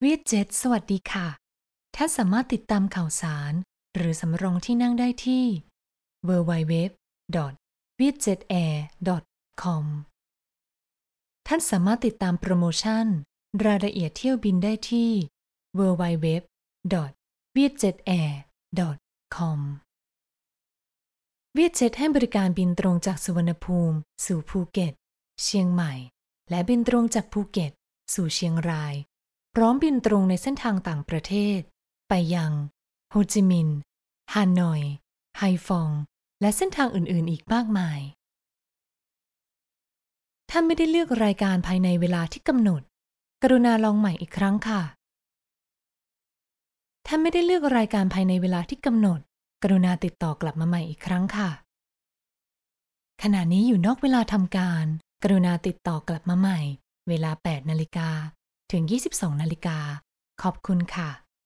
Vietjet สวัสดีค่ะท่านสามารถติดตามข่าวสารหรือสำรองที่นั่งได้ที่ www.vietjetair.com ท่านสามารถติดตามโปรโมชั่นรายละเอียดเที่ยวบินได้ที่ www.vietjetair.com Vietjet ให้บริการบินตรงจากสุวรรณภูมิสู่ภูเก็ตเชียงใหม่และบินตรงจากภูเก็ตสู่เชียงรายพร้อมบินตรงในเส้นทางต่างประเทศไปยังโฮจิมินห์ฮานอยไฮฟองและเส้นทางอื่นๆอีกมากมายถ้าไม่ได้เลือกรายการภายในเวลาที่กำหนดกรุณาลองใหม่อีกครั้งค่ะถ้าไม่ได้เลือกรายการภายในเวลาที่กำหนดกรุณาติดต่อกลับมาใหม่อีกครั้งค่ะขณะนี้อยู่นอกเวลาทำการกรุณาติดต่อกลับมาใหม่เวลา 8 นาฬิกาถึง 22 นาฬิกาขอบคุณค่ะ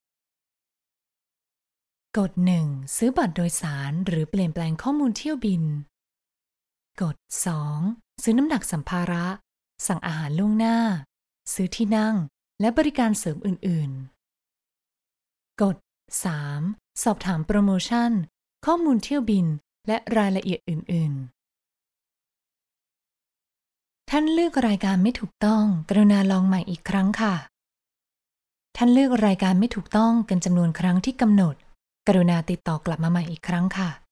กด 1 ซื้อบัตรโดยสารหรือเปลี่ยนแปลงข้อมูลเที่ยวบินกด 2 ซื้อน้ำหนักสัมภาระสั่งอาหารล่วงหน้าซื้อที่นั่งและบริการเสริมอื่นๆกด 3 สอบถามโปรโมชั่นข้อมูลเที่ยวบินและรายละเอียดอื่นๆท่านเลือกรายการไม่ถูกต้องกรุณาลองใหม่อีกครั้งค่ะท่านเลือกรายการไม่ถูกต้องเกินจำนวนครั้งที่กำหนดกรุณาติดต่อกลับมาใหม่อีกครั้งค่ะ